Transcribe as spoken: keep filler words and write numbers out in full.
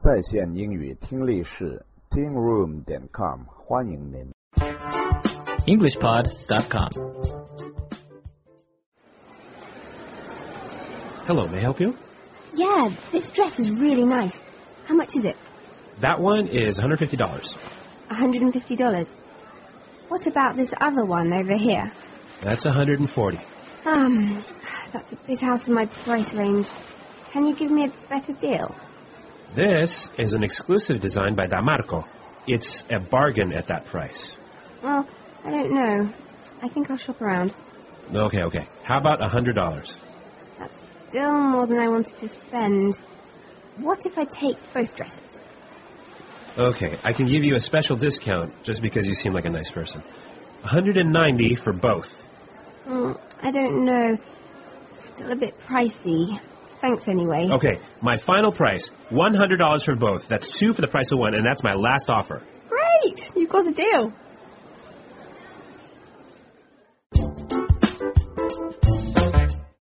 在线英语听力室 teen room 点 com 欢迎您。 english pod dot com. Hello, may I help you? Yeah, this dress is really nice. How much is it? That one is one hundred fifty dollars. one hundred fifty dollars. What about this other one over here? That's one hundred forty. Um, that's a bit out of my price range. Can you give me a better deal? This is an exclusive design by Damarco. It's a bargain at that price. Well, I don't know. I think I'll shop around. Okay, okay. How about one hundred dollars? That's still more than I wanted to spend. What if I take both dresses? Okay, I can give you a special discount just because you seem like a nice person. one hundred ninety for both. Mm, I don't know. Still a bit pricey. Thanks anyway. Okay, my final price, one hundred dollars for both. That's two for the price of one, and that's my last offer. Great! You've got a deal.